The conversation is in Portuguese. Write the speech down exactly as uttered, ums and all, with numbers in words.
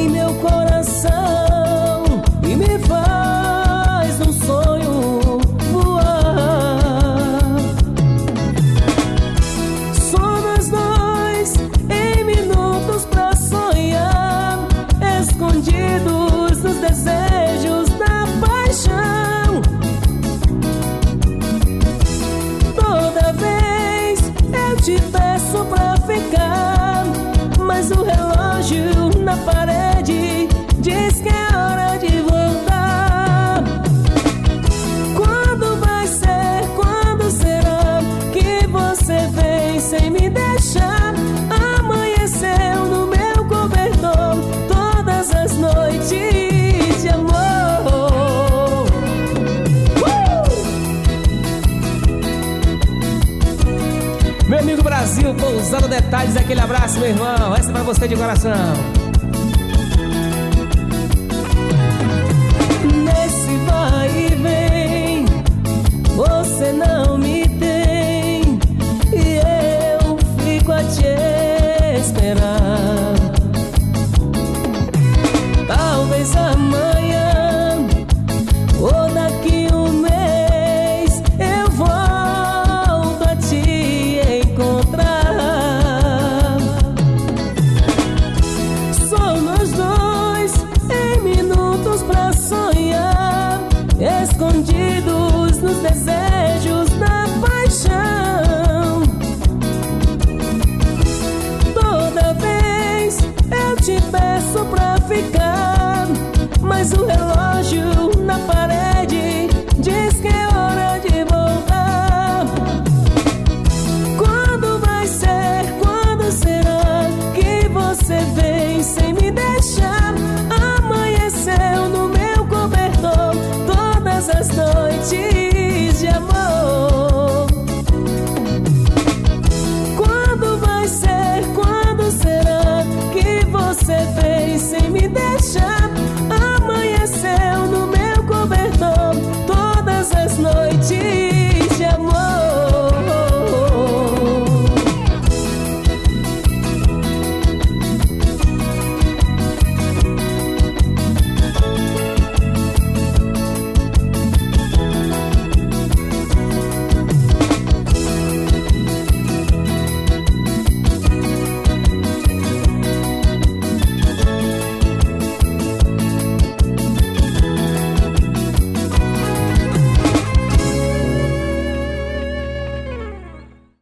em meu coração e me faz um sonho voar. Somos dois em minutos pra sonhar, escondidos nos desejos da paixão. Toda vez eu te peço pra ficar, mas o relógio na parede diz que é hora de voltar. Quando vai ser, quando será que você vem sem me deixar? Amanheceu no meu cobertor todas as noites de amor. uh! Meu amigo Brasil, Pousando Detalhes, aquele abraço, meu irmão. Essa é pra você de coração. Nesse vai e vem, você não me tem, e eu fico a te esperar. Talvez amanhã ou daqui um mês eu volto a te encontrar. Somos dois em minutos pra sonhar, escondidos nos desejos da paixão. Toda vez eu te peço pra ficar, mas o relógio na parede diz que é hora de voltar. Quando vai ser, quando será que você vem sem me deixar? Amanheceu no meu cobertor todas as noites de amor. Quando vai ser, quando será que você vem sem me deixar?